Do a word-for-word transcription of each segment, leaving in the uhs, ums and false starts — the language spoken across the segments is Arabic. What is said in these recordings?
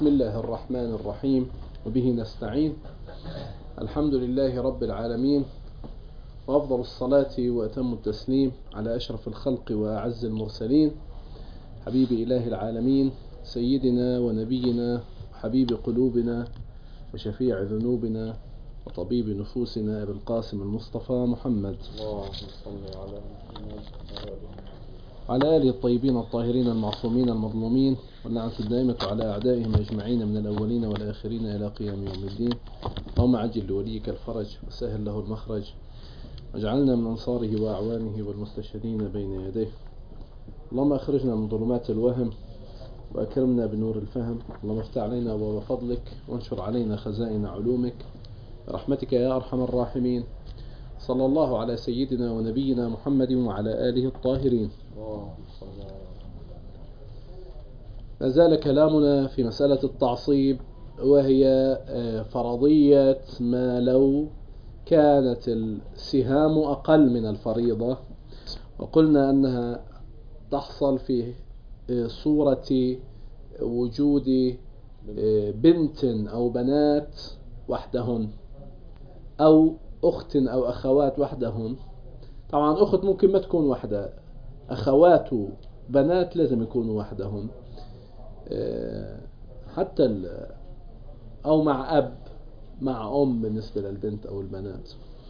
بسم الله الرحمن الرحيم وبه نستعين. الحمد لله رب العالمين، وأفضل الصلاة وأتم التسليم على أشرف الخلق وأعز المرسلين، حبيب إله العالمين سيدنا ونبينا وحبيب قلوبنا وشفيع ذنوبنا وطبيب نفوسنا أبي القاسم المصطفى محمد، اللهم صل على محمد على آله الطيبين الطاهرين المعصومين المظلومين، واللعنة الدائمة على أعدائهم أجمعين من الأولين والآخرين إلى قيام يوم الدين. اللهم عجل لوليك الفرج وسهل له المخرج، واجعلنا من أنصاره وأعوانه والمستشهدين بين يديه. اللهم أخرجنا من ظلمات الوهم وأكرمنا بنور الفهم. اللهم افتح علينا أبواب فضلك وانشر علينا خزائن علومك برحمتك يا أرحم الراحمين. صلى الله على سيدنا ونبينا محمد وعلى آله الطاهرين. ما زال كلامنا في مسألة التعصيب، وهي فرضية ما لو كانت السهام أقل من الفريضة، وقلنا أنها تحصل في صورة وجود بنت أو بنات وحدهن، أو أخت أو أخوات وحدهن. طبعا أخت ممكن ما تكون وحدة، أخوات بنات لازم يكونوا وحدهن، حتى أو مع أب مع أم بالنسبة للبنت أو البنات.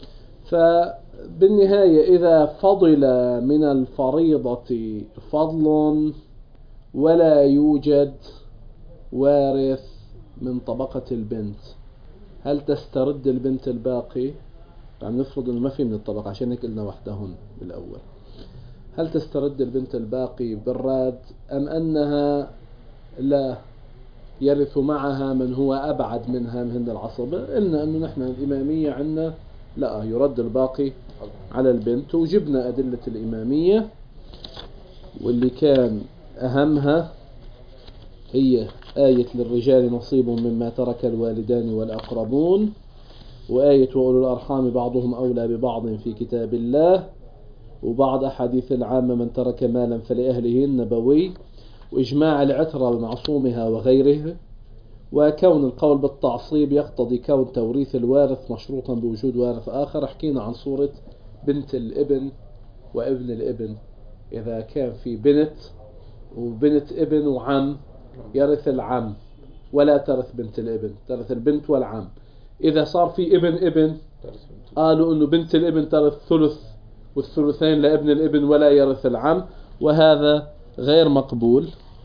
فبالنهاية إذا فضل من الفريضة فضل ولا يوجد وارث من طبقة البنت، هل تسترد البنت الباقي؟ يعني نفرض أنه ما في من الطبقة، عشان هيك قلنا وحدهن بالأول. هل تسترد البنت الباقي بالراد، أم أنها لا يرث معها من هو أبعد منها من العصبة؟ قلنا أنه نحن الإمامية عندنا لا، يرد الباقي على البنت، وجبنا أدلة الإمامية، واللي كان أهمها هي آية للرجال نصيب مما ترك الوالدان والأقربون، وآية وأولو الأرحام بعضهم أولى ببعض في كتاب الله، وبعض أحاديث العامة من ترك مالا فلأهله النبوي، وإجماع العترة بمعصومها وغيره، وكون القول بالتعصيب يقتضي كون توريث الوارث مشروطا بوجود وارث آخر. حكينا عن صورة بنت الابن وابن الابن، إذا كان في بنت وبنت ابن وعم يرث العم ولا ترث بنت الابن، ترث البنت والعم. إذا صار في ابن ابن قالوا أنه بنت الابن ترث ثلث والثلثين لابن الابن ولا يرث العم، وهذا غير مقبول.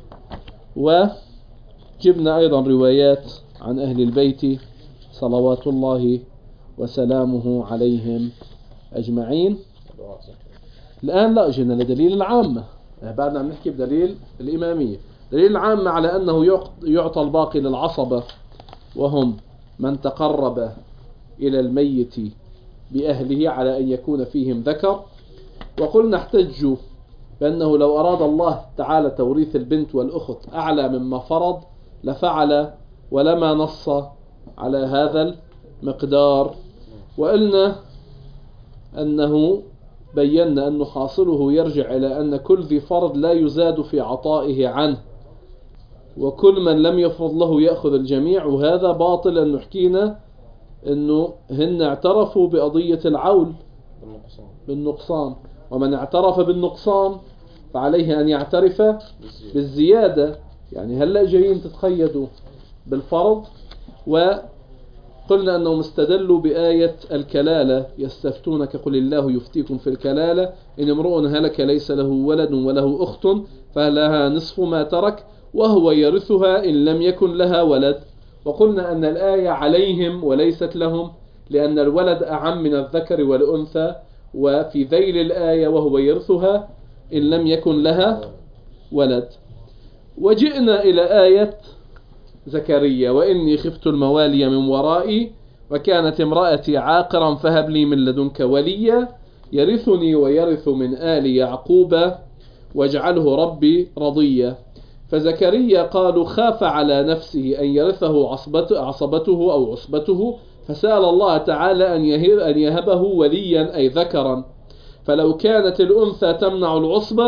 وجبنا أيضا روايات عن أهل البيت صلوات الله وسلامه عليهم أجمعين. الآن لا جينا لدليل العامة، بعدنا عم نحكي بدليل الإمامية. دليل العامة على أنه يعطى الباقي للعصبة، وهم من تقرب إلى الميت بأهله على أن يكون فيهم ذكر. وقلنا احتجوا بأنه لو أراد الله تعالى توريث البنت والأخت أعلى مما فرض لفعل، ولما نص على هذا المقدار. وقلنا أنه بينا أنه حاصله يرجع إلى أن كل ذي فرض لا يزاد في عطائه عنه، وكل من لم يفرض له يأخذ الجميع، وهذا باطل. أنه حكينا أنه هن اعترفوا بقضية العول بالنقصان, بالنقصان. ومن اعترف بالنقصان فعليه أن يعترف بالزيادة. يعني هلأ جايين تتخيدوا بالفرض. وقلنا أنهم استدلوا بآية الكلالة، يستفتونك قل الله يفتيكم في الكلالة إن امرؤ هلك ليس له ولد وله أخت فلها نصف ما ترك وهو يرثها إن لم يكن لها ولد. وقلنا أن الآية عليهم وليست لهم، لأن الولد أعم من الذكر والأنثى، وفي ذيل الآية وهو يرثها إن لم يكن لها ولد. وجئنا إلى آية زكريا وإني خفت الموالي من ورائي وكانت امرأتي عاقرا فهب لي من لدنك وليا يرثني ويرث من آل يعقوب واجعله ربي رضيا. فزكريا قالوا خاف على نفسه أن يرثه عصبته أو عصبته، فسأل الله تعالى أن يهبه وليا أي ذكرا. فلو كانت الأنثى تمنع العصبة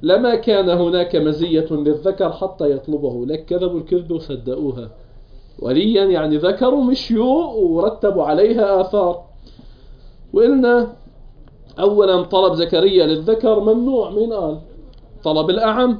لما كان هناك مزية للذكر حتى يطلبه، لك كذبوا الكذب وصدقوها. وليا يعني ذكروا مشيوا ورتبوا عليها آثار. وقلنا أولا طلب زكريا للذكر ممنوع. مين قال؟ طلب الأعم،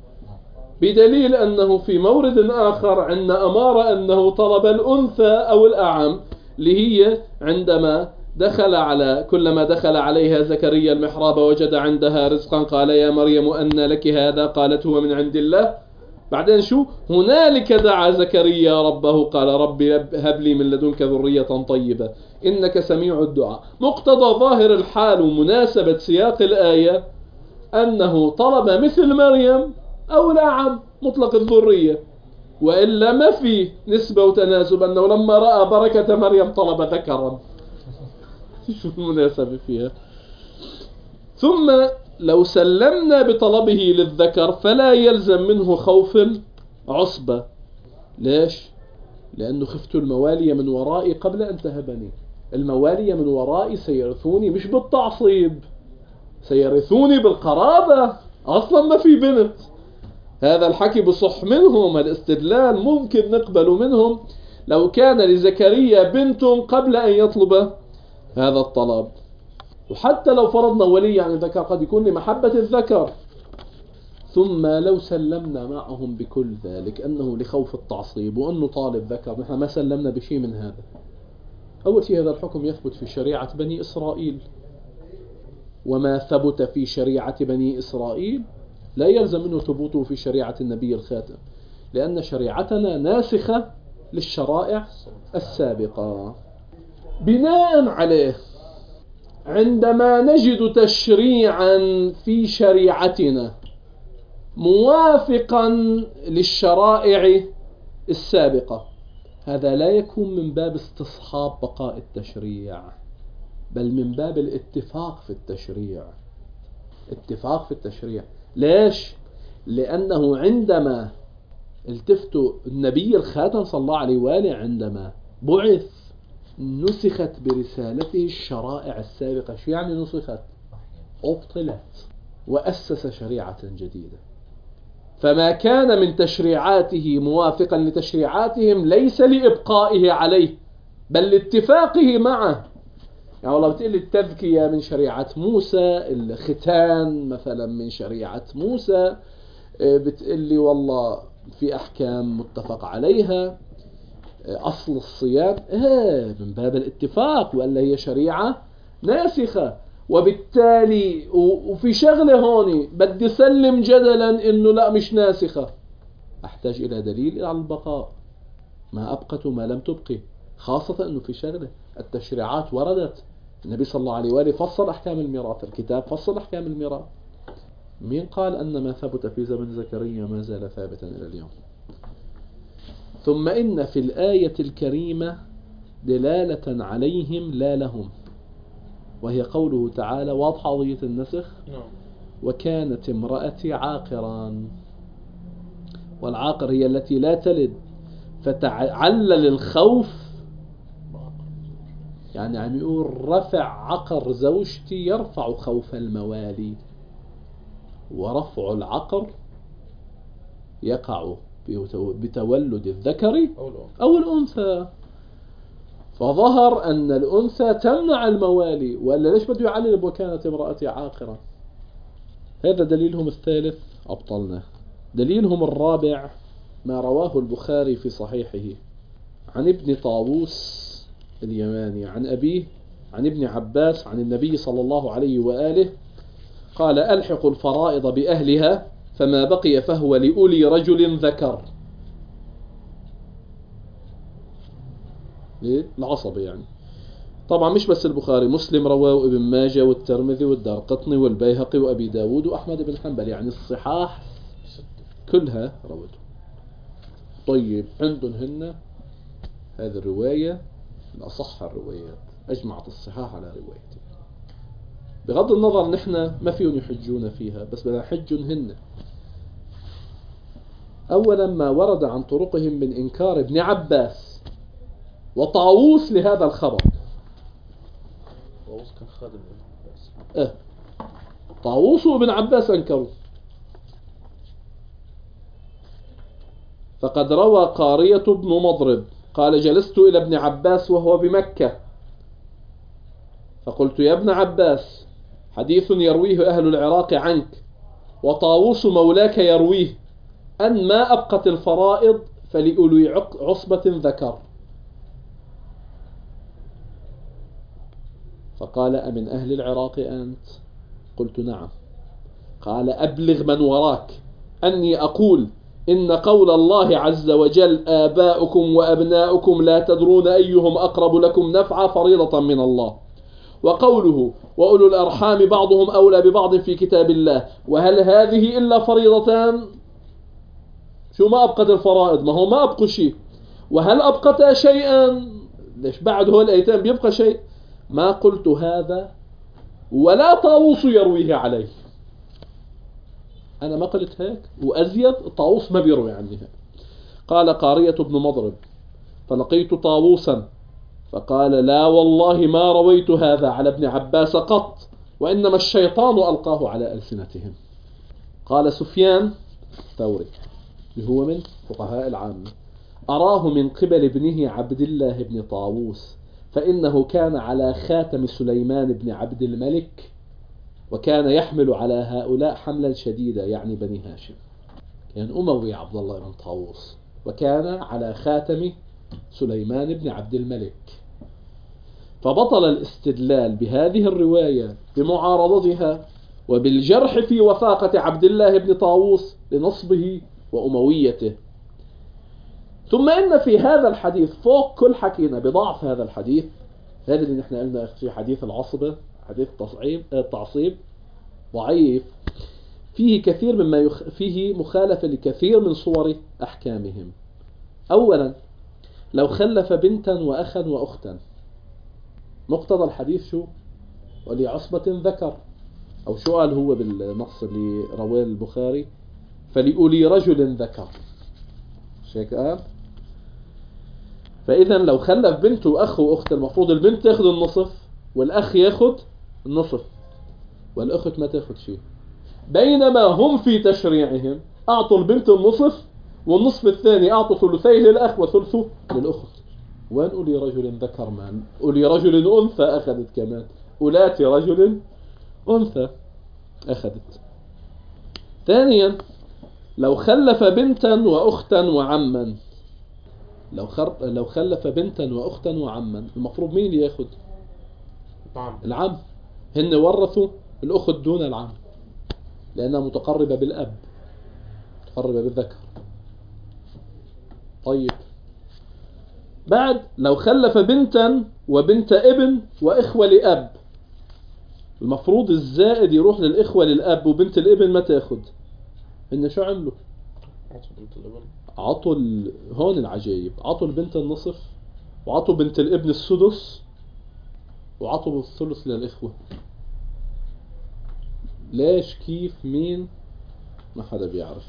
بدليل أنه في مورد آخر عندنا أمارة أنه طلب الأنثى أو الأعم، اللي هي عندما دخل على كلما دخل عليها زكريا المحراب وجد عندها رزقا قال يا مريم أن لك هذا؟ قالت هو من عند الله. بعدين شو؟ هنالك دعا زكريا ربه قال رب هب لي من لدنك ذرية طيبة إنك سميع الدعاء. مقتضى ظاهر الحال ومناسبة سياق الآية أنه طلب مثل مريم أو الأعم مطلق الذرية، وإلا ما في نسبة وتناسب أنه لما رأى بركة مريم طلب ذكرا. شو المناسبة فيها؟ ثم لو سلمنا بطلبه للذكر فلا يلزم منه خوف العصبة. ليش؟ لأنه خفت الموالي من ورائي قبل أن تهبني. الموالي من ورائي سيرثوني مش بالتعصيب، سيرثوني بالقرابة. أصلا ما في بنت. هذا الحكي بصح منهم، الاستدلال ممكن نقبل منهم لو كان لزكريا بنت قبل أن يطلب هذا الطلب. وحتى لو فرضنا ولي يعني ذكر قد يكون لمحبة الذكر. ثم لو سلمنا معهم بكل ذلك أنه لخوف التعصيب وأنه طالب ذكر، نحن ما سلمنا بشيء من هذا. أول شيء هذا الحكم يثبت في شريعة بني إسرائيل، وما ثبت في شريعة بني إسرائيل لا يلزم منه ثبوته في شريعة النبي الخاتم، لأن شريعتنا ناسخة للشرائع السابقة. بناء عليه عندما نجد تشريعا في شريعتنا موافقا للشرائع السابقة، هذا لا يكون من باب استصحاب بقاء التشريع، بل من باب الاتفاق في التشريع. اتفاق في التشريع. ليش؟ لأنه عندما التفتوا النبي الخاتم صلى الله عليه وآله عندما بعث نسخت برسالته الشرائع السابقة. شو يعني نسخت؟ أبطلت وأسس شريعة جديدة. فما كان من تشريعاته موافقا لتشريعاتهم ليس لإبقائه عليه بل لاتفاقه معه. يعني والله بتقول لي التذكية من شريعة موسى، الختان مثلا من شريعة موسى، بتقول لي والله في أحكام متفق عليها، أصل الصيام إيه من باب الاتفاق، وإلا هي شريعة ناسخة. وبالتالي وفي شغلة هون بدي سلم جدلا إنه لا مش ناسخة، أحتاج إلى دليل على البقاء. ما أبقت وما لم تبقي، خاصة إنه في شغلة التشريعات وردت. النبي صلى الله عليه وآله فصل أحكام الميراث، الكتاب فصل أحكام الميراث. مين قال أن ما ثبت في زمن زكريا ما زال ثابتا إلى اليوم؟ ثم إن في الآية الكريمة دلالة عليهم لا لهم، وهي قوله تعالى واضحة قضية النسخ وكانت امرأتي عاقرا. والعاقر هي التي لا تلد، فتعلل الخوف يعني عم يقول رفع عقر زوجتي يرفع خوف الموالي، ورفع العقر يقع بتولد الذكر أو الأنثى. فظهر أن الأنثى تمنع الموالي، وإلا ليش بده يعلل وكانت امرأتي عاقرة؟ هذا دليلهم الثالث أبطلنا. دليلهم الرابع ما رواه البخاري في صحيحه عن ابن طاووس اليماني عن أبيه عن ابن عباس عن النبي صلى الله عليه وآله قال ألحق الفرائض بأهلها فما بقي فهو لأولي رجل ذكر. ليه؟ العصبة يعني. طبعا مش بس البخاري، مسلم رواه وابن ماجه والترمذي والدارقطني والبيهقي وأبي داود وأحمد بن حنبل، يعني الصحاح كلها روته. طيب عندهم هن هذه الرواية الأصح الروايات، أجمعت الصحاح على روايته. بغض النظر نحن ما فيهم يحجون فيها، بس بدنا نحجون هن. أولا ما ورد عن طرقهم من إنكار ابن عباس وطاووس لهذا الخبر. طاووس كان خادم ابن عباس. اه طاووس وابن عباس أنكروا. فقد روى قارية بن مضرب قال جلست إلى ابن عباس وهو بمكة فقلت يا ابن عباس حديث يرويه أهل العراق عنك وطاووس مولاك يرويه أن ما أبقت الفرائض فلأولي عصبة ذكر. فقال أمن أهل العراق أنت؟ قلت نعم. قال أبلغ من وراك أني أقول إن قول الله عز وجل آباؤكم وأبناؤكم لا تدرون أيهم أقرب لكم نفعا فريضة من الله، وقوله وأولو الأرحام بعضهم أولى ببعض في كتاب الله، وهل هذه إلا فريضتان؟ شو ما أبقت الفرائض؟ ما هو ما أبقوا شيء. وهل أبقت شيئا؟ ليش بعد هو الأيتام بيبقى شيء؟ ما قلت هذا ولا طاووس يرويه عليه. أنا ما قلت هيك، وأزيد طاووس ما بيروي عني هيك. قال قارية بن مضرب فلقيت طاووسا فقال لا والله ما رويت هذا على ابن عباس قط، وإنما الشيطان ألقاه على ألسنتهم. قال سفيان الثوري اللي هو من فقهاء العامة أراه من قبل ابنه عبد الله بن طاووس، فإنه كان على خاتم سليمان بن عبد الملك وكان يحمل على هؤلاء حملا شديدا، يعني بني هاشم. كان أموي عبد الله بن طاووس وكان على خاتم سليمان بن عبد الملك. فبطل الاستدلال بهذه الرواية بمعارضتها وبالجرح في وثاقة عبد الله بن طاووس لنصبه وأمويته. ثم إن في هذا الحديث فوق كل حكينا بضعف هذا الحديث، هذا اللي نحن قلنا في حديث العصبة، حديث التصعيب التعصيب ضعيف، فيه كثير مما يخ... فيه مخالفة لكثير من صور أحكامهم. أولا لو خلف بنتا وأخا وأختا، مقتضى الحديث شو؟ ولعصبة ذكر، أو شو قال هو بالنص اللي رواه البخاري؟ فلأولي رجل ذكر، مش هيك قال؟ فإذا لو خلف بنت وأخ وأخت المفروض البنت تاخذ النصف والأخ ياخذ النصف والأخت ما تاخذ شيء، بينما هم في تشريعهم أعطوا البنت النصف والنصف الثاني أعطوا ثلثيه للأخ وثلثه للأخت. وين أولي رجل ذكر؟ من أولي رجل أنثى أخذت كمان، أولات رجل أنثى أخذت. ثانيا لو خلف بنتا وأختا وعما، لو خر... لو خلف بنتا وأختا وعما المفروض مين ياخذ؟ نعم. العم. هن ورثوا الأخت دون العم لأنها متقربة بالأب، متقربة بالذكر. طيب بعد لو خلف بنتا وبنت ابن وإخوة لأب، المفروض الزائد يروح للإخوة للأب وبنت الابن ما تاخد. إن شو عملوا؟ عطوا بنت الابن، عطوا ال... هون العجائب، عطوا البنت النصف وعطوا بنت الابن السدس وعطوا الثلث للإخوة. ليش؟ كيف؟ مين؟ ما حدا بيعرف.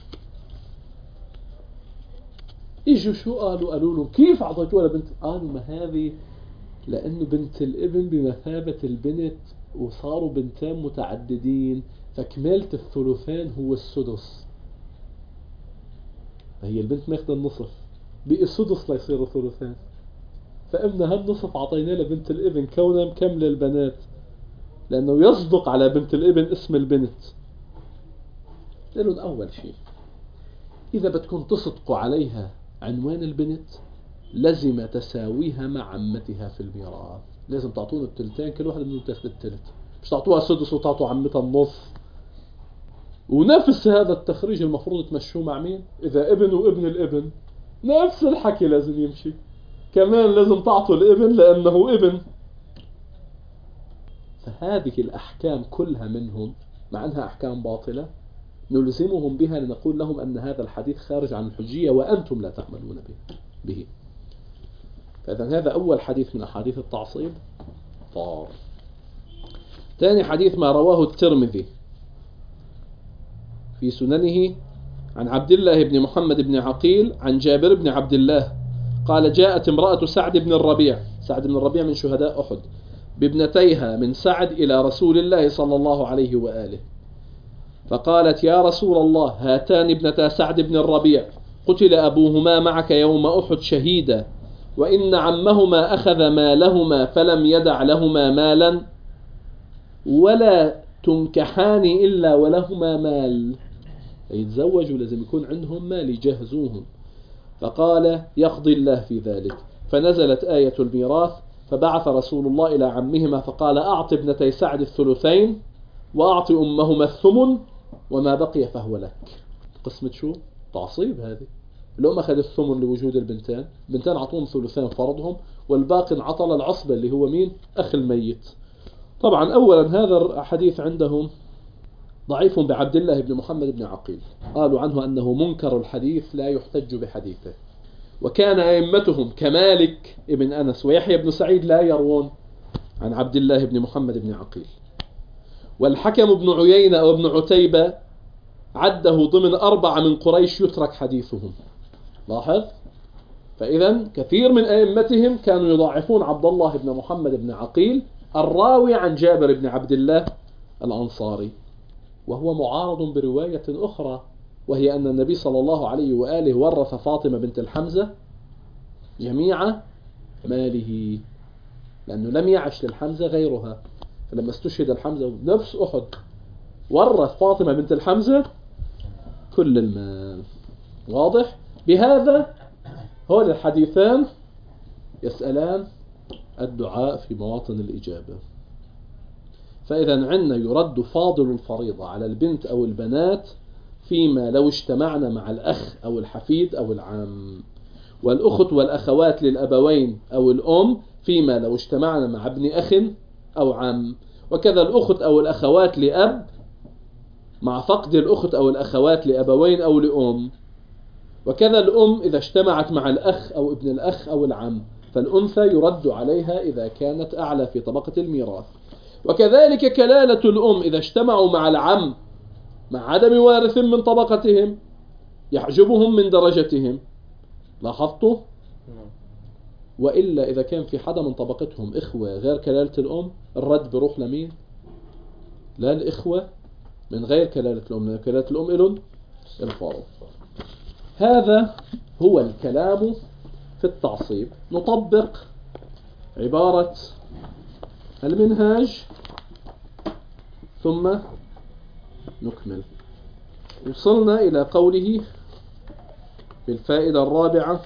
اجوا شو قالوا؟ قالوا له كيف اعطيتوها لبنت؟ قالوا ما هذه لانه بنت الابن بمثابة البنت وصاروا بنتين متعددين، فكمالة الثلثين هو السدس. هي البنت ماخذة النصف، بقي السدس ليصيروا ثلثين، فإمنا هالنصف عطيناه لبنت الابن كونها مكملة البنات، لأنه يصدق على بنت الابن اسم البنت. لأنه أول شيء إذا بدكم تصدقوا عليها عنوان البنت لازم تساويها مع عمتها في الميراث، لازم تعطونا التلتين، كل واحدة منهم تاخذ التلت، مش تعطوها سدس وتعطوا عمتها النص. ونفس هذا التخريج المفروض تمشوه مع مين؟ إذا ابن وابن الابن نفس الحكي لازم يمشي، كمان لازم تعطوا الابن لأنه ابن. فهذه الأحكام كلها منهم مع أنها أحكام باطلة نلزمهم بها لنقول لهم أن هذا الحديث خارج عن الحجية وأنتم لا تعملون به. فإذا هذا أول حديث من أحاديث التعصيب طار. ثاني حديث ما رواه الترمذي في سننه عن عبد الله بن محمد بن عقيل عن جابر بن عبد الله قال جاءت امرأة سعد بن الربيع، سعد بن الربيع من شهداء أحد، بابنتيها من سعد إلى رسول الله صلى الله عليه وآله، فقالت يا رسول الله هاتان ابنتا سعد بن الربيع قتل أبوهما معك يوم أحد شهيدا، وإن عمهما أخذ مالهما فلم يدع لهما مالا، ولا تنكحان إلا ولهما مال. يتزوجوا لازم يكون عندهم مال يجهزوهم. فقال يقضي الله في ذلك. فنزلت آية الميراث، فبعث رسول الله إلى عمهما فقال أعط ابنتي سعد الثلثين وأعط أمهما الثمن وما بقي فهو لك. قسمة شو؟ تعصيب هذه. الأم أخذ الثمن لوجود البنتان، البنتان عطوهم ثلثين فرضهم، والباقي انعطل العصبة اللي هو مين؟ أخ الميت. طبعا أولا هذا الحديث عندهم ضعيف بعبد الله بن محمد بن عقيل، قالوا عنه أنه منكر الحديث لا يحتج بحديثه. وكان أئمتهم كمالك ابن أنس ويحيى بن سعيد لا يروون عن عبد الله بن محمد بن عقيل. والحكم بن عيينة أو ابن عتيبة عده ضمن أربعة من قريش يترك حديثهم. لاحظ. فإذا كثير من أئمتهم كانوا يضاعفون عبد الله بن محمد بن عقيل الراوي عن جابر بن عبد الله الأنصاري، وهو معارض برواية أخرى، وهي أن النبي صلى الله عليه وآله ورث فاطمة بنت الحمزة جميع ماله، لأنه لم يعش للحمزة غيرها، فلما استشهد الحمزة نفس أحد ورث فاطمة بنت الحمزة كل المال. واضح؟ بهذا هول الحديثان يسألان الدعاء في مواطن الإجابة. فإذا عندنا يرد فاضل الفريضة على البنت أو البنات فيما لو اجتمعنا مع الأخ أو الحفيد أو العم، والأخت والأخوات للأبوين أو الأم فيما لو اجتمعنا مع ابن أخ أو عم، وكذا الأخت أو الأخوات لأب مع فقد الأخت أو الأخوات لأبوين أو لأم، وكذا الأم إذا اجتمعت مع الأخ أو ابن الأخ أو العم، فالأنثى يرد عليها إذا كانت أعلى في طبقة الميراث. وكذلك كلالة الأم إذا اجتمعوا مع العم مع عدم وارث من طبقتهم يحجبهم من درجتهم. لاحظتوا؟ وإلا إذا كان في حدا من طبقتهم إخوة غير كلالة الأم الرد بروح لمين؟ لا الإخوة من غير كلالة الأم، لأن كلالة الأم إلن الفرض. هذا هو الكلام في التعصيب. نطبق عبارة المنهاج ثم نكمل. وصلنا إلى قوله بالفائدة الرابعة: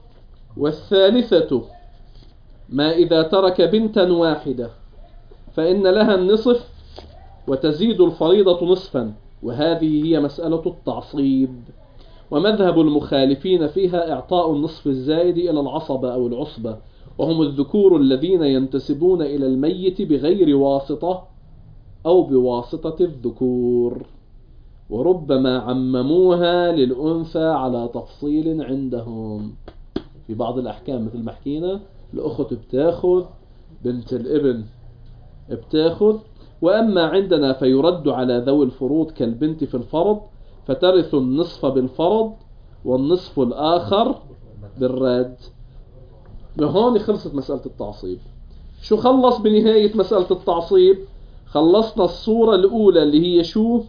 والثالثة ما إذا ترك بنتا واحدة فإن لها النصف وتزيد الفريضة نصفا، وهذه هي مسألة التعصيب. ومذهب المخالفين فيها إعطاء النصف الزائد إلى العصبة أو العصبة، وهم الذكور الذين ينتسبون إلى الميت بغير واسطة أو بواسطة الذكور، وربما عمموها للأنثى على تفصيل عندهم. في بعض الأحكام مثل ما حكينا الأخت بتاخذ، بنت الابن بتاخذ، وأما عندنا فيرد على ذوي الفروض كالبنت في الفرض، فترث النصف بالفرض والنصف الآخر بالرد. وهون خلصت مسألة التعصيب. شو خلص بنهاية مسألة التعصيب؟ خلصنا الصورة الأولى اللي هي شو؟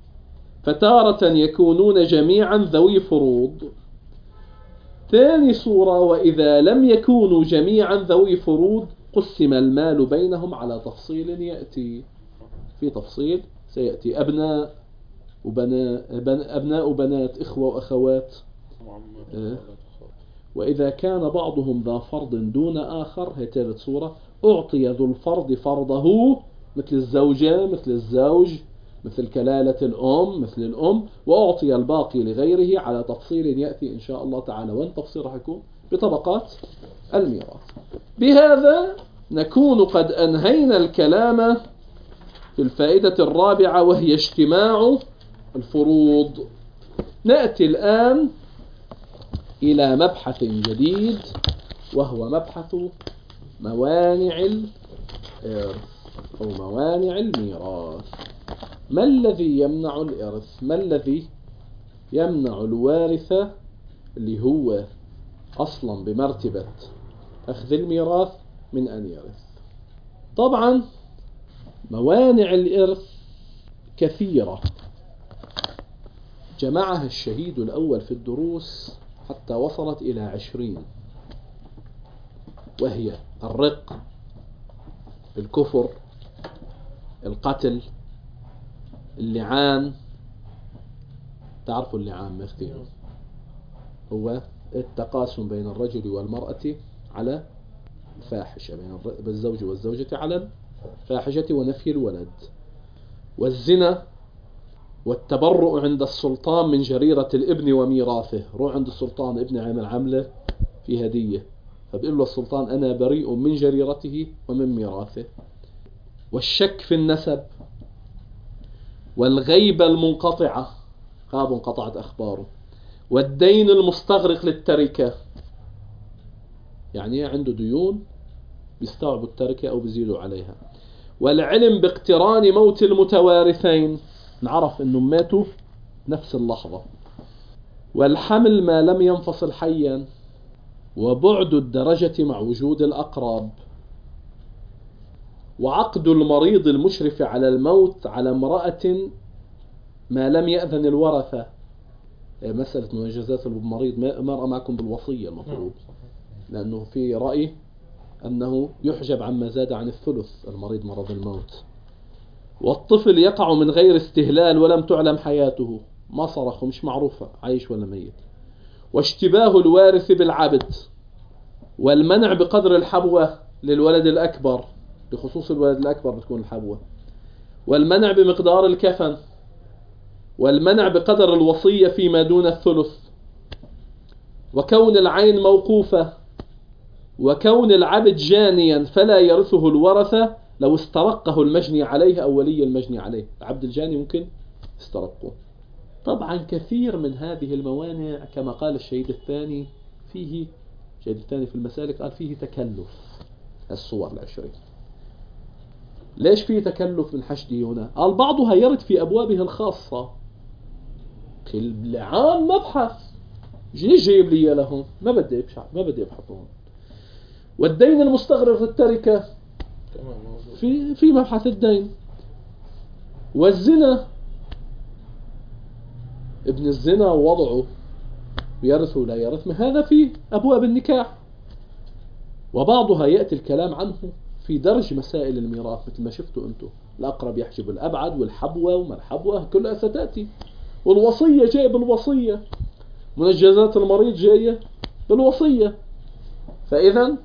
فتارة يكونون جميعا ذوي فروض. ثاني صورة: وإذا لم يكونوا جميعا ذوي فروض قسم المال بينهم على تفصيل يأتي. في تفصيل سيأتي: أبناء وبناء أبناء وبنات، إخوة وأخوات. أه. وإذا كان بعضهم ذا فرض دون آخر، هي ثالث صورة: أعطي ذو الفرض فرضه، مثل الزوجة مثل الزوج مثل كلالة الأم مثل الأم، وأعطي الباقي لغيره على تفصيل يأتي إن شاء الله تعالى. وين تفصيل راح يكون؟ بطبقات الميراث. بهذا نكون قد أنهينا الكلام في الفائدة الرابعة، وهي اجتماع الفروض. نأتي الآن إلى مبحث جديد، وهو مبحث موانع الإرث أو موانع الميراث. ما الذي يمنع الإرث؟ ما الذي يمنع الوارث اللي هو أصلا بمرتبة أخذ الميراث من أن يرث؟ طبعا موانع الإرث كثيرة جمعها الشهيد الأول في الدروس حتى وصلت إلى عشرين، وهي الرق، الكفر، القتل، اللعان. تعرفوا اللعان مختين هو التقاسم بين الرجل والمرأة على الفاحشة، بين الزوج والزوجة على الفاحشة ونفي الولد، والزنا، والتبرؤ عند السلطان من جريرة الابن وميراثه. روح عند السلطان ابن عمل عمله في هدية، فبيقول له السلطان أنا بريء من جريرته ومن ميراثه. والشك في النسب، والغيبة المنقطعة، غاب انقطعت أخباره، والدين المستغرق للتركة، يعني عنده ديون بيستوعبوا التركة أو بيزيدوا عليها. والعلم باقتران موت المتوارثين، نعرف أنهم ماتوا نفس اللحظة. والحمل ما لم ينفصل حيا، وبعد الدرجة مع وجود الأقرب. وعقد المريض المشرف على الموت على امرأة ما لم يأذن الورثة. مسألة منجزات المريض مرأة معكم بالوصية المفروض، لأنه في رأي أنه يحجب عما زاد عن الثلث المريض مرض الموت. والطفل يقع من غير استهلال ولم تعلم حياته، ما صرخ ومش معروفة عايش ولا ميت. واشتباه الوارث بالعبد. والمنع بقدر الحبوة للولد الأكبر، بخصوص الولد الأكبر بتكون الحبوة. والمنع بمقدار الكفن. والمنع بقدر الوصية فيما دون الثلث. وكون العين موقوفة. وكون العبد جانيا فلا يرثه الورثة لو استرقه المجني عليه أو ولي المجني عليه. العبد الجاني ممكن استرقه. طبعا كثير من هذه الموانع كما قال الشهيد الثاني فيه، الشهيد الثاني في المسالك قال فيه تكلف الصور العشرين. ليش فيه تكلف من حشده هنا؟ قال بعضها يرد في أبوابه الخاصة. اللعان مبحث، ليش جايب لي لهم؟ ما بدي ابحث ما بدي ابحثهم. والدين المستغرق للتركة في في مبحث الدين. والزنا، ابن الزنا وضعه يرث ولا يرث، هذا في أبواب النكاح. وبعضها يأتي الكلام عنه في درج مسائل الميراث مثل ما شفتوا أنتم، الأقرب يحجب الأبعد، والحبوة وما الحبوة كلها ستأتي. والوصية جاية بالوصية، منجزات المريض جاية بالوصية. فإذا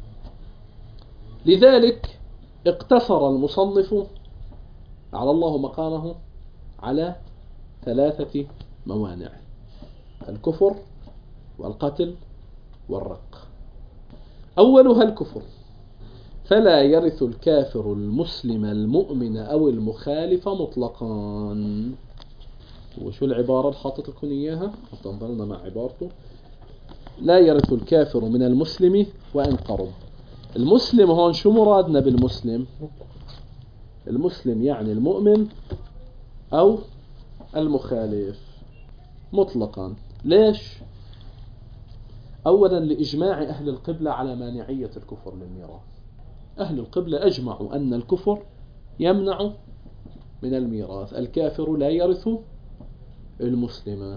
لذلك اقتصر المصنف على الله مقامه على ثلاثة موانع: الكفر والقتل والرق. أولها الكفر، فلا يرث الكافر المسلم المؤمن أو المخالف مطلقا. وشو العبارة اللي حاطط لكم إياها حتى نضلنا مع عبارته؟ لا يرث الكافر من المسلم وإن قرب. المسلم هون شو مرادنا بالمسلم؟ المسلم يعني المؤمن أو المخالف مطلقا. ليش؟ أولا لإجماع أهل القبلة على مانعية الكفر للميراث. أهل القبلة أجمعوا أن الكفر يمنع من الميراث، الكافر لا يرث المسلم.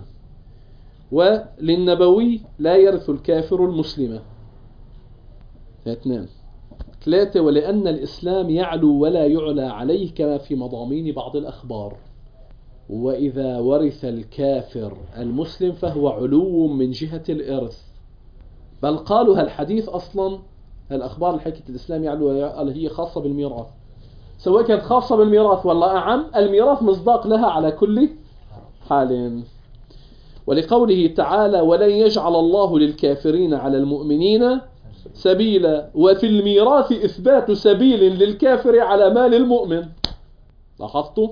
وللنبوي لا يرث الكافر المسلمة. اثنين. ثلاثة ولأن الإسلام يعلو ولا يعلى عليه كما في مضامين بعض الأخبار. وإذا ورث الكافر المسلم فهو علو من جهة الإرث، بل قالوا هالحديث أصلا الأخبار الحكية الإسلام يعلو هي خاصة بالميراث، سواء كانت خاصة بالميراث والله أعم، الميراث مصداق لها على كل حال. ولقوله تعالى ولن يجعل الله للكافرين على المؤمنين سبيلا، وفي الميراث إثبات سبيل للكافر على مال المؤمن. لاحظتوا؟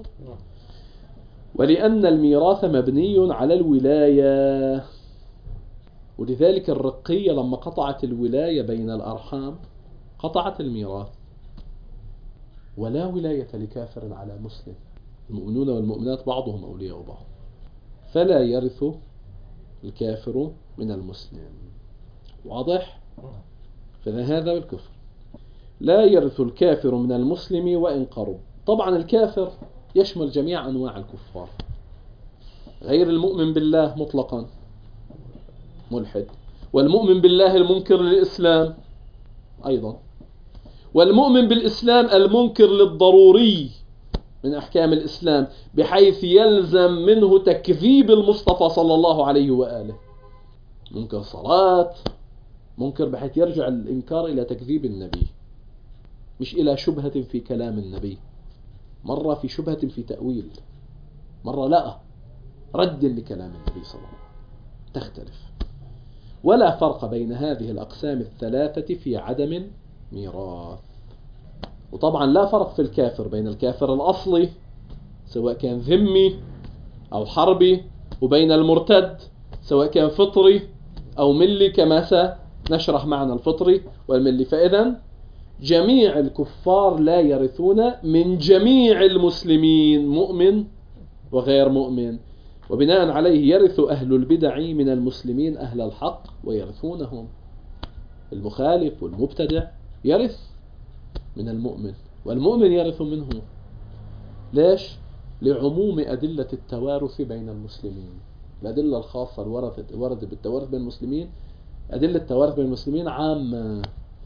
ولأن الميراث مبني على الولاية، ولذلك الرقية لما قطعت الولاية بين الأرحام قطعت الميراث. ولا ولاية لكافر على مسلم، المؤمنون والمؤمنات بعضهم أولياء بعض. فلا يرث الكافر من المسلم. واضح؟ فهذا بالكفر. لا يرث الكافر من المسلم وإن قرب. طبعا الكافر يشمل جميع أنواع الكفار، غير المؤمن بالله مطلقا ملحد، والمؤمن بالله المنكر للإسلام أيضا، والمؤمن بالإسلام المنكر للضروري من أحكام الإسلام بحيث يلزم منه تكذيب المصطفى صلى الله عليه وآله. منكر صلاة، منكر بحيث يرجع الإنكار إلى تكذيب النبي، مش إلى شبهة في كلام النبي، مرة في شبهة في تأويل، مرة لا رد لكلام النبي صلى الله عليه وسلم، تختلف. ولا فرق بين هذه الأقسام الثلاثة في عدم ميراث. وطبعا لا فرق في الكافر بين الكافر الأصلي سواء كان ذمي أو حربي، وبين المرتد سواء كان فطري أو ملي، كما سنشرح معنى الفطري والملي. فإذا جميع الكفار لا يرثون من جميع المسلمين، مؤمن وغير مؤمن، وبناء عليه يرث أهل البدع من المسلمين أهل الحق ويرثونهم. المخالف والمبتدع يرث من المؤمن، والمؤمن يرث منه. ليش؟ لعموم أدلة التوارث بين المسلمين. الأدلة الخاصة الورد بالتوارث بين المسلمين، أدلة التوارث بين المسلمين عامة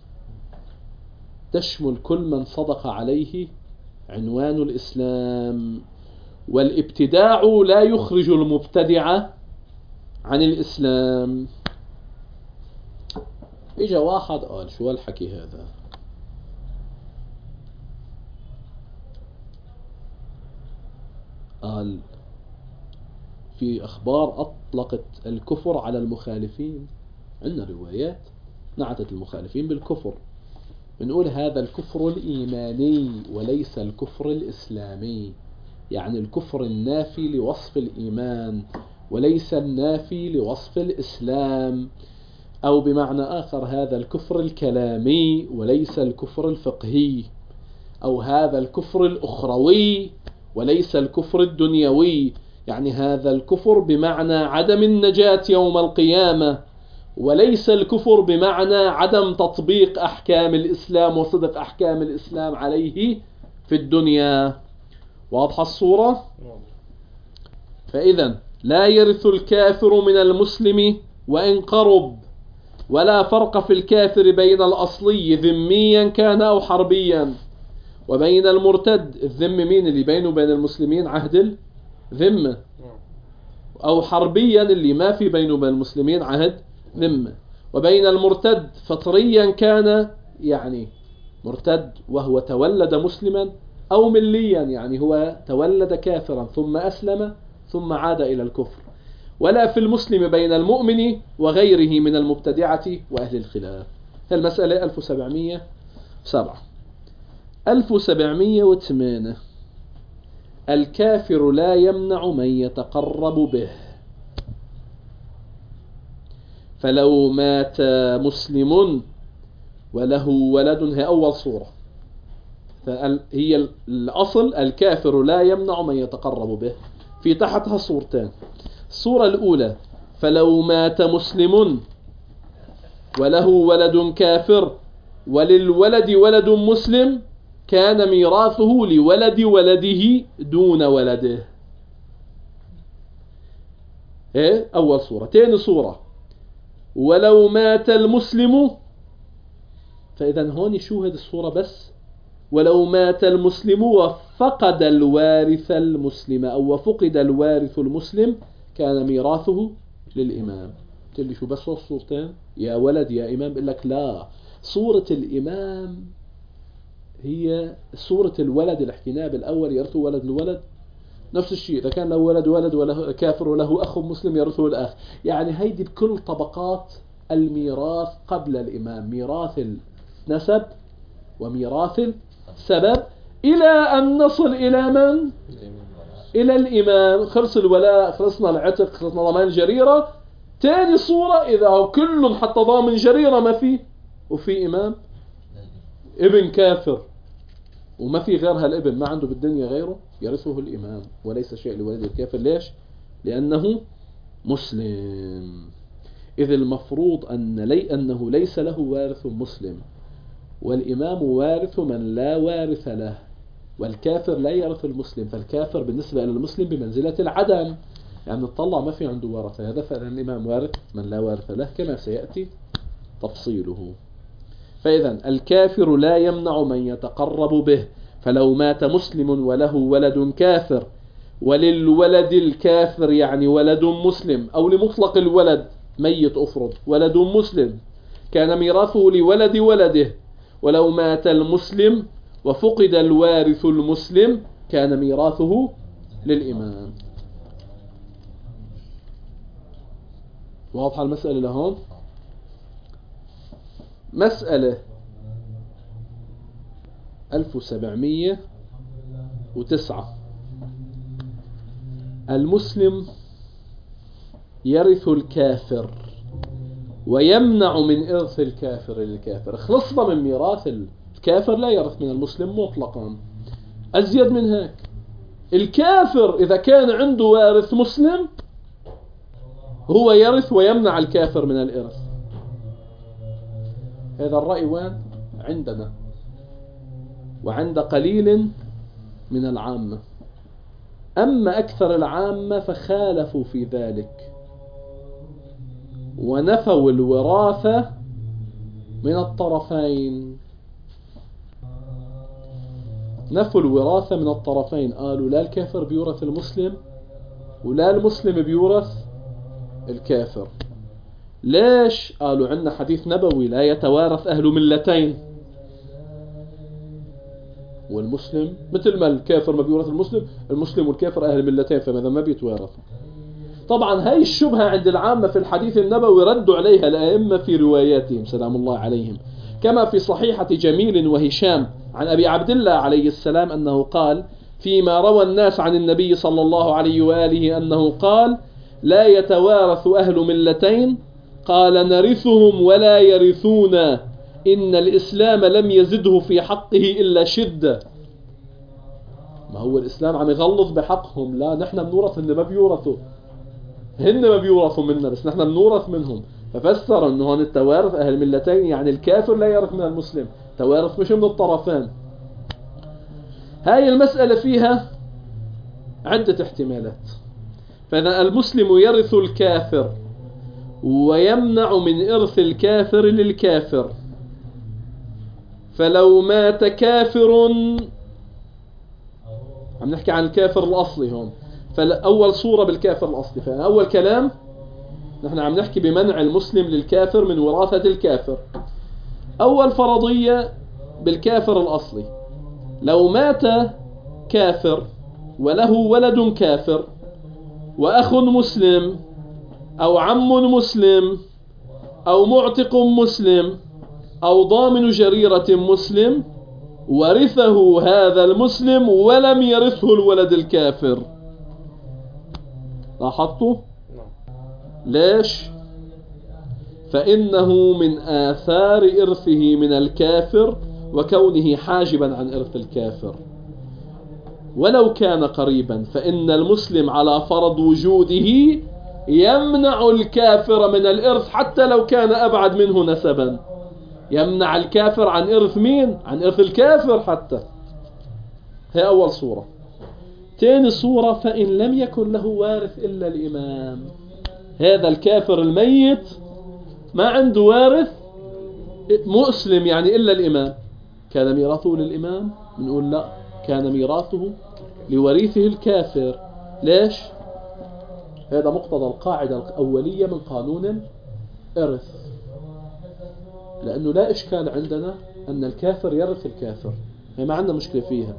تشمل كل من صدق عليه عنوان الإسلام، والابتداع لا يخرج المبتدع عن الإسلام. إجا واحد قال شو الحكي هذا؟ قال في أخبار أطلقت الكفر على المخالفين، عندنا روايات نعتت المخالفين بالكفر، بنقول هذا الكفر الإيماني وليس الكفر الإسلامي، يعني الكفر النافي لوصف الإيمان وليس النافي لوصف الإسلام، أو بمعنى آخر هذا الكفر الكلامي وليس الكفر الفقهي، أو هذا الكفر الأخروي وليس الكفر الدنيوي، يعني هذا الكفر بمعنى عدم النجاة يوم القيامة، وليس الكفر بمعنى عدم تطبيق أحكام الإسلام وصدق أحكام الإسلام عليه في الدنيا. واضحة الصورة؟ فإذا لا يرث الكافر من المسلم وإن قرب، ولا فرق في الكافر بين الأصلي ذميا كان أو حربيا، وبين المرتد الذم مين اللي بينه وبين المسلمين عهد الذمة، أو حربيا اللي ما في بينه وبين المسلمين عهد ذمة، وبين المرتد فطريا كان يعني مرتد وهو تولد مسلما، أو مليا يعني هو تولد كافرا ثم أسلم ثم عاد إلى الكفر، ولا في المسلم بين المؤمن وغيره من المبتدعة وأهل الخلاف. المسألة ألف وسبعمائة وسبعة. ألف وسبعمائة وثمانية الكافر لا يمنع من يتقرب به، فلو مات مسلم وله ولد، هي أول صورة، هي الأصل الكافر لا يمنع من يتقرب به، في تحتها صورتان. الصورة الأولى فلو مات مسلم وله ولد كافر وللولد ولد مسلم كان ميراثه لولد ولده دون ولده. إيه أول صورة. تاني صورة ولو مات المسلم، فإذا هون شو هذه الصورة بس، ولو مات المسلم وفقد الوارث المسلم أو وفقد الوارث المسلم كان ميراثه للإمام. قلت لي شو بس الصورتين يا ولد يا إمام؟ بقول لك لا، صورة الإمام هي صورة الولد اللي حكيناها بالأول، يرثه ولد الولد، نفس الشيء إذا كان له ولد ولد وله كافر وله أخ مسلم يرثه الأخ، يعني هيدي بكل طبقات الميراث قبل الإمام، ميراث النسب وميراث السبب، إلى أن نصل إلى من؟ إلى الإمام. خلص الولاء، خلصنا العتق، خلصنا ضمان جريرة. تاني صورة إذا كل حتى ضامن جريرة ما فيه وفي إمام، ابن كافر وما في غير هالابن، ما عنده بالدنيا غيره، يرثه الإمام وليس شيء لولد الكافر. ليش؟ لأنه مسلم. إذ المفروض أن لي أنه ليس له وارث مسلم، والإمام وارث من لا وارث له، والكافر لا يرث المسلم، فالكافر بالنسبة إلى المسلم بمنزلة العدم، يعني نطلع ما في عنده ورثة، هذا فعلا الإمام وارث من لا وارث له كما سيأتي تفصيله. فإذا الكافر لا يمنع من يتقرب به، فلو مات مسلم وله ولد كافر وللولد الكافر يعني ولد مسلم، أو لمطلق الولد ميت أفرض ولد مسلم، كان ميراثه لولد ولده. ولو مات المسلم وفقد الوارث المسلم كان ميراثه للإمام. واضحة المسألة لهون؟ مسألة ألف وسبعمية وتسعة، المسلم يرث الكافر ويمنع من إرث الكافر للكافر. خلصنا من ميراث الكافر، لا يرث من المسلم مطلقا. أزيد من هيك، الكافر إذا كان عنده وارث مسلم هو يرث ويمنع الكافر من الإرث. هذا الرأي وين؟ عندنا وعند قليل من العامة. أما أكثر العامة فخالفوا في ذلك ونفوا الوراثة من الطرفين. نفوا الوراثة من الطرفين، قالوا لا الكافر بيورث المسلم ولا المسلم بيورث الكافر. ليش؟ قالوا عندنا حديث نبوي لا يتوارث أهل ملتين، والمسلم مثل ما الكافر ما بيورث المسلم، المسلم والكافر أهل ملتين، فماذا ما بيتوارث. طبعا هاي الشبهة عند العامة في الحديث النبوي ردوا عليها الأئمة في رواياتهم سلام الله عليهم، كما في صحيحة جميل وهشام عن أبي عبد الله عليه السلام أنه قال فيما روى الناس عن النبي صلى الله عليه وآله أنه قال لا يتوارث أهل ملتين، قال نرثهم ولا يرثون، إن الإسلام لم يزده في حقه إلا شدة. ما هو الإسلام عم يغلظ بحقهم، لا نحن بنورث اللي ما بيورثوا، هن ما بيورثوا منا بس نحن بنورث منهم. ففسر أنه هون التوارث أهل ملتين يعني الكافر لا يرث من المسلم، توارث مش من الطرفين. هاي المسألة فيها عدة احتمالات. فإذا المسلم يرث الكافر ويمنع من إرث الكافر للكافر. فلو مات كافر، عم نحكي عن الكافر الأصلي هون، فأول صورة بالكافر الأصلي، فأول كلام نحن عم نحكي بمنع المسلم للكافر من وراثة الكافر. أول فرضية بالكافر الأصلي، لو مات كافر وله ولد كافر وأخ مسلم أو عم مسلم أو معتق مسلم أو ضامن جريرة مسلم، ورثه هذا المسلم ولم يرثه الولد الكافر. لاحظتوا؟ ليش؟ فإنه من آثار إرثه من الكافر وكونه حاجبا عن إرث الكافر. ولو كان قريبا فإن المسلم على فرض وجوده يمنع الكافر من الإرث حتى لو كان أبعد منه نسبا. يمنع الكافر عن إرث مين؟ عن إرث الكافر حتى. هي أول صورة. ثاني صورة، فإن لم يكن له وارث إلا الإمام، هذا الكافر الميت ما عنده وارث مسلم يعني إلا الإمام، كان ميراثه للإمام؟ بنقول لا، كان ميراثه لوريثه الكافر. ليش؟ هذا مقتضى القاعدة الأولية من قانون الإرث، لأنه لا إشكال عندنا أن الكافر يرث الكافر، هي ما عندنا مشكلة فيها.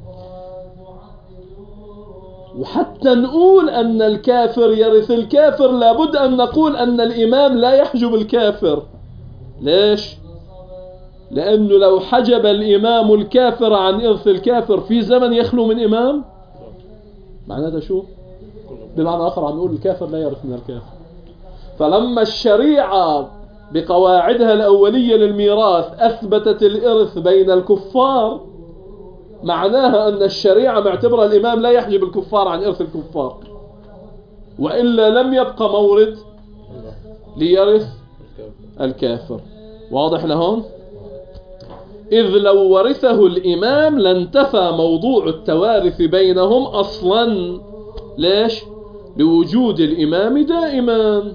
وحتى نقول أن الكافر يرث الكافر لابد أن نقول أن الإمام لا يحجب الكافر. ليش؟ لأنه لو حجب الإمام الكافر عن إرث الكافر في زمن يخلو من إمام، معناه ده شو؟ بمعنى آخر عم نقول الكافر لا يرث من الكافر. فلما الشريعة بقواعدها الأولية للميراث أثبتت الإرث بين الكفار، معناها أن الشريعة معتبرة الإمام لا يحجب الكفار عن إرث الكفار، وإلا لم يبقى مورد ليرث الكافر. واضح لهون؟ إذ لو ورثه الإمام لانتفى موضوع التوارث بينهم أصلا. ليش؟ بوجود الإمام دائما.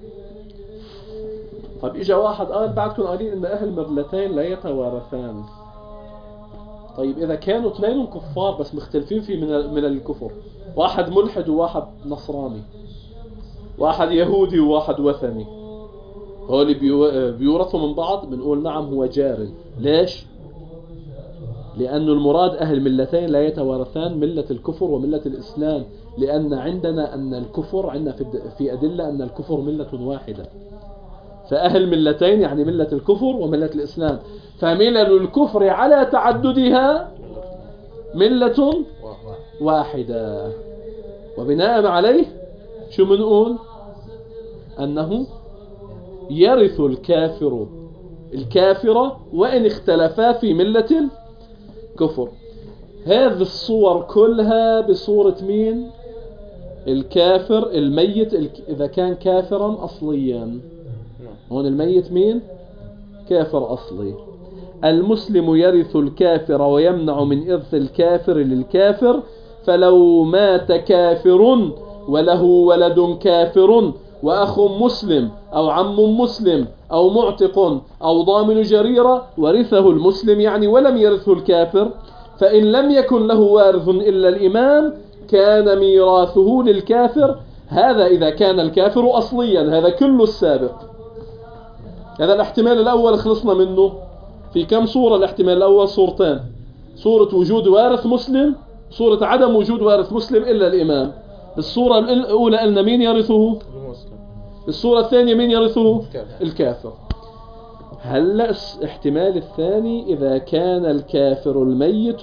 طب إجا واحد قال بعدكم قايلين إن أهل ملتين لا يتوارثان. طيب إذا كانوا اثنين كفار بس مختلفين في من من الكفر، واحد ملحد وواحد نصراني، واحد يهودي وواحد وثني، هول بيورثوا من بعض؟ بنقول نعم هو جار. ليش؟ لأن المراد أهل ملتين لا يتوارثان، ملة الكفر وملة الإسلام، لأن عندنا أن الكفر عندنا في أدلة أن الكفر ملة واحدة، فأهل ملتين يعني ملة الكفر وملة الإسلام، فملل الكفر على تعددها ملة واحدة. وبناء عليه شو منقول؟ أنه يرث الكافر الكافر وإن اختلفا في ملة الكفر. هذه الصور كلها بصورة مين؟ الكافر الميت إذا كان كافرا أصليا. هون الميت مين؟ كافر أصلي. المسلم يرث الكافر ويمنع من إرث الكافر للكافر، فلو مات كافر وله ولد كافر وأخ مسلم أو عم مسلم أو معتق أو ضامن جريرة ورثه المسلم يعني ولم يرثه الكافر، فإن لم يكن له وارث إلا الإمام كان ميراثه للكافر. هذا إذا كان الكافر أصليا. هذا كله السابق. هذا الاحتمال الأول خلصنا منه. في كم صورة الاحتمال الأول؟ صورتين: صورة وجود وارث مسلم، صورة عدم وجود وارث مسلم إلا الإمام. الصورة الأولى قلنا مين يرثه؟ الصورة الثانية مين يرثه؟ الكافر. هلأ الاحتمال الثاني: إذا كان الكافر الميت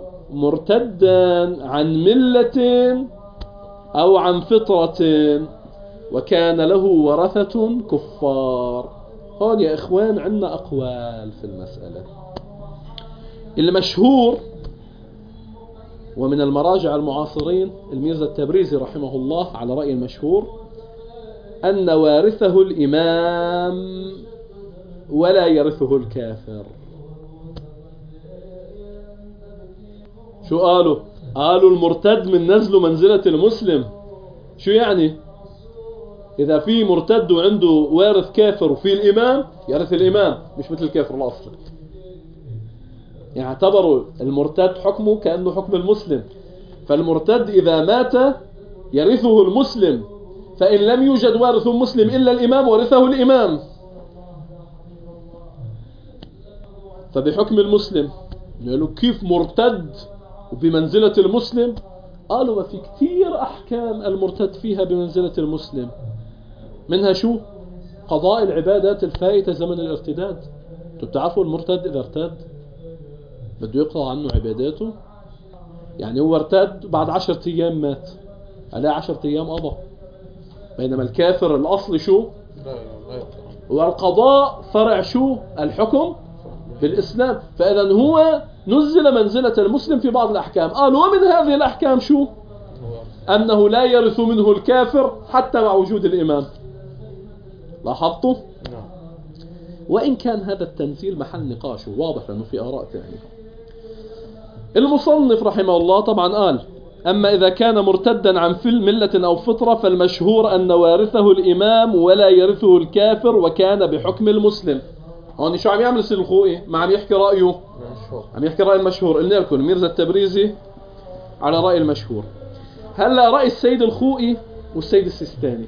مرتدا عن ملة أو عن فطرة وكان له ورثة كفار. هون يا إخوان عندنا أقوال في المسألة. المشهور ومن المراجع المعاصرين الميرزا التبريزي رحمه الله على رأي المشهور أن وارثه الإمام ولا يرثه الكافر. شو قالوا؟ قالوا المرتد من نزله منزلة المسلم. شو يعني؟ إذا في مرتد وعنده وارث كافر وفي الإمام يرث الإمام، مش مثل الكافر الأصلي. يعني اعتبروا المرتد حكمه كأنه حكم المسلم، فالمرتد إذا مات يرثه المسلم، فإن لم يوجد وارث مسلم إلا الإمام ورثه الإمام. فبحكم المسلم قالوا كيف مرتد وبمنزلة المسلم؟ قالوا ما في كثير أحكام المرتد فيها بمنزلة المسلم، منها شو؟ قضاء العبادات الفائتة زمن الارتداد. انتوا بتعرفوا المرتد إذا ارتد بده يقضى عنه عباداته. يعني هو ارتد بعد عشرة أيام مات، عليه عشرة أيام قضى. بينما الكافر الأصل شو؟ والقضاء فرع شو؟ الحكم بالإسلام. فإذا هو نزل منزلة المسلم في بعض الأحكام. قال ومن هذه الأحكام شو؟ أنه لا يرث منه الكافر حتى مع وجود الإمام. لاحظتوا؟ وإن كان هذا التنزيل محل نقاش واضح لأنه في آراء ثانية. المصنف رحمه الله طبعا قال: أما إذا كان مرتدا عن ملة أو فطرة فالمشهور أن وارثه الإمام ولا يرثه الكافر وكان بحكم المسلم. هون شو عم يعمل السيد الخوئي؟ ما عم يحكي رأيه، عم يحكي رأي المشهور. قلنا لكم الميرزا التبريزي على رأي المشهور. هلا رأي السيد الخوئي والسيد السيستاني.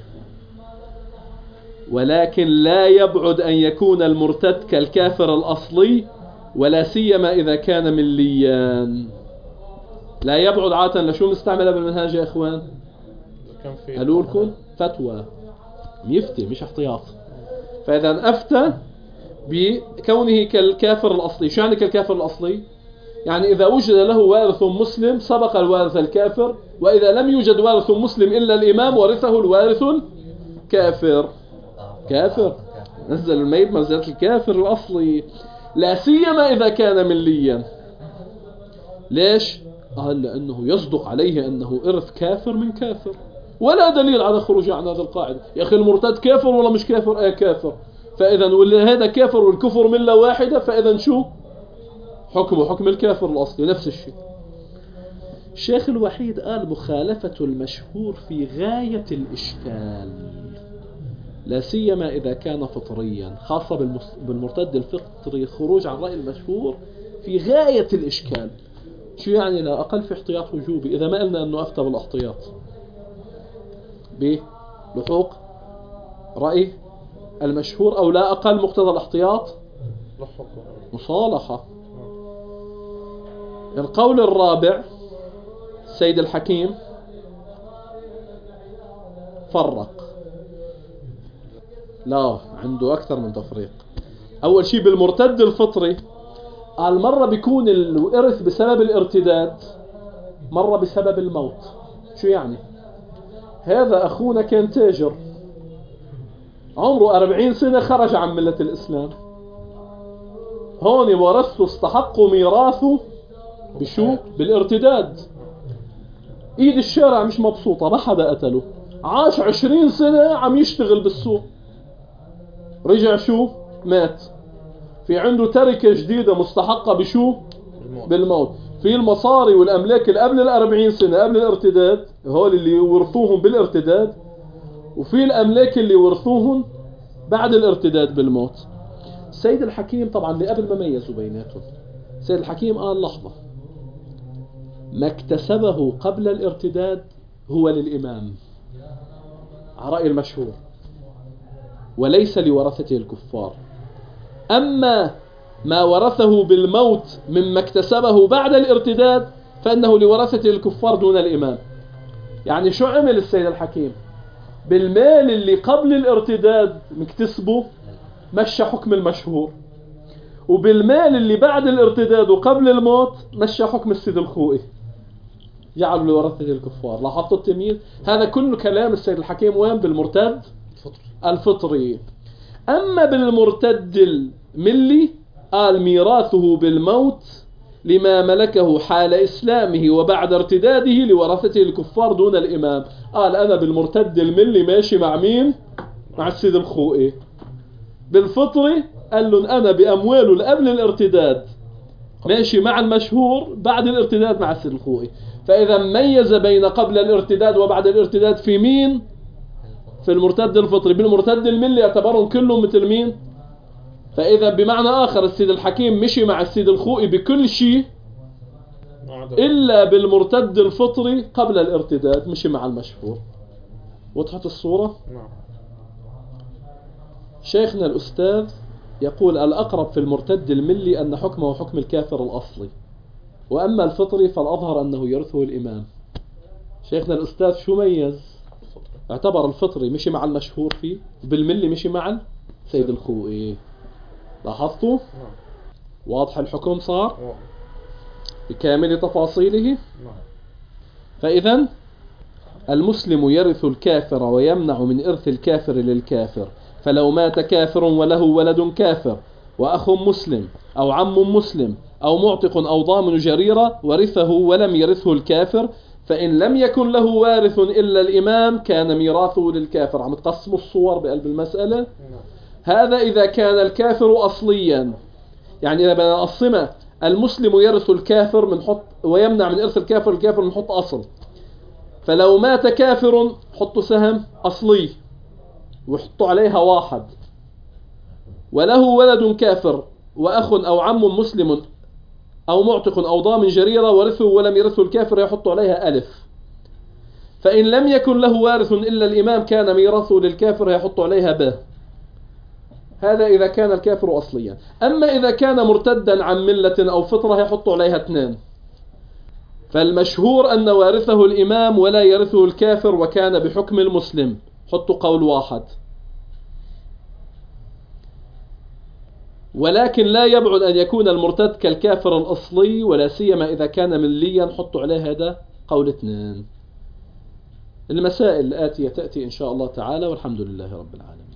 ولكن لا يبعد أن يكون المرتد كالكافر الأصلي، ولا سيما إذا كان مليا. لا يبعد عادة. لشو نستعملها بالمنهاج يا إخوان؟ قالوا لكم فتوى، يفتي مش احتياط. فإذا أفتى بكونه كالكافر الأصلي. شو يعني كالكافر الأصلي؟ يعني إذا وجد له وارث مسلم سبق الوارث الكافر، وإذا لم يوجد وارث مسلم إلا الإمام ورثه الوارث الكافر. كافر نزل الميت منزلة الكافر الأصلي، لا سيما إذا كان مليا. ليش؟ قال لأنه يصدق عليه أنه إرث كافر من كافر، ولا دليل على خروجه عن هذا القاعدة. يا أخي المرتد كافر ولا مش كافر؟ أي كافر. فإذا هذا كافر والكفر ملة واحدة، فإذا شو حكمه؟ حكم الكافر الأصلي نفس الشيء. الشيخ الوحيد قال مخالفة المشهور في غاية الإشكال، لا سيما إذا كان فطريا، خاصة بالمس- بالمرتد الفطري خروج عن رأي المشهور في غاية الإشكال. شو يعني لا أقل في احتياط وجوبي؟ إذا ما قلنا أنه أفتى بالاحتياط بلحوق رأي المشهور أو لا أقل مقتضى الاحتياط لحق. مصالحة. القول الرابع سيد الحكيم فرق، لا عنده أكثر من تفريق. أول شيء بالمرتد الفطري قال مرة بيكون الإرث بسبب الارتداد، مرة بسبب الموت. شو يعني؟ هذا أخونا كان تاجر عمره أربعين سنة خرج عن ملة الإسلام، هون ورثته استحقوا ميراثه بشو؟ بالارتداد. ايد الشارع مش مبسوطة، ما حدا قتله، عاش عشرين سنة عم يشتغل بالسوق، رجع شو؟ مات. في عنده تركة جديدة مستحقة بشو؟ الموت. بالموت. في المصاري والأملاك اللي قبل الأربعين سنة قبل الارتداد، هول اللي ورثوهم بالارتداد، وفي الأملاك اللي ورثوهم بعد الارتداد بالموت. السيد الحكيم طبعا اللي قبل ما ميزوا بيناتهم، السيد الحكيم قال لحظة، ما اكتسبه قبل الارتداد هو للإمام على رأي المشهور وليس لورثته الكفار، أما ما ورثه بالموت مما اكتسبه بعد الارتداد فإنه لورثته الكفار دون الإمام. يعني شو عمل السيد الحكيم؟ بالمال اللي قبل الارتداد مكتسبه مشى حكم المشهور، وبالمال اللي بعد الارتداد وقبل الموت مشى حكم السيد الخوئي، جعلوا لورثة الكفار. لاحظتوا التمييز؟ هذا كله كلام السيد الحكيم وين؟ بالمرتد الفطري. الفطري. أما بالمرتد الملي قال ميراثه بالموت لما ملكه حال إسلامه وبعد ارتداده لورثته الكفار دون الإمام. قال أنا بالمرتد الملي ماشي مع مين؟ مع السيد الخوئي. بالفطري قال لهم أنا بأمواله قبل الارتداد ماشي مع المشهور، بعد الارتداد مع السيد الخوئي. فإذا ميز بين قبل الارتداد وبعد الارتداد في مين؟ في المرتد الفطري. بالمرتد الملي اعتبرهم كلهم مثل مين؟ فإذا بمعنى آخر السيد الحكيم مشي مع السيد الخوئي بكل شيء إلا بالمرتد الفطري قبل الارتداد مشي مع المشهور. وضحت الصورة؟ نعم. شيخنا الأستاذ يقول الأقرب في المرتد الملي أن حكمه حكم الكافر الأصلي، وأما الفطري فالأظهر أنه يرثه الإمام. شيخنا الأستاذ شو ميز؟ اعتبر الفطري مشي مع المشهور فيه، بالملي مشي مع سيد الخوئي. لاحظتوا؟ نعم. واضح الحكم صار واضح. بكامل تفاصيله. نعم. فإذا المسلم يرث الكافر ويمنع من إرث الكافر للكافر، فلو مات كافر وله ولد كافر وأخ مسلم أو عم مسلم أو معتق أو ضامن جريرة ورثه ولم يرثه الكافر، فإن لم يكن له وارث إلا الإمام كان ميراثه للكافر. عم تقسموا الصور بقلب المسألة. نعم. هذا إذا كان الكافر أصليا، يعني إذا بدنا نقسمها المسلم يرث الكافر منحط ويمنع من إرث الكافر الكافر منحط أصل. فلو مات كافر حطوا سهم أصلي وحطوا عليها واحد، وله ولد كافر وأخ أو عم مسلم أو معتق أو ضامن جريرة ورثه ولم يرثه الكافر يحطوا عليها ألف. فإن لم يكن له وارث إلا الإمام كان ميراثه للكافر يحطوا عليها ب. هذا إذا كان الكافر أصليا. أما إذا كان مرتدا عن ملة أو فطرة يحطوا عليها اثنين. فالمشهور أن وارثه الإمام ولا يرثه الكافر وكان بحكم المسلم، حطوا قول واحد. ولكن لا يبعد أن يكون المرتد كالكافر الأصلي ولا سيما إذا كان مليا، حطوا عليه هذا قول اثنين. المسائل الآتية تأتي إن شاء الله تعالى، والحمد لله رب العالمين.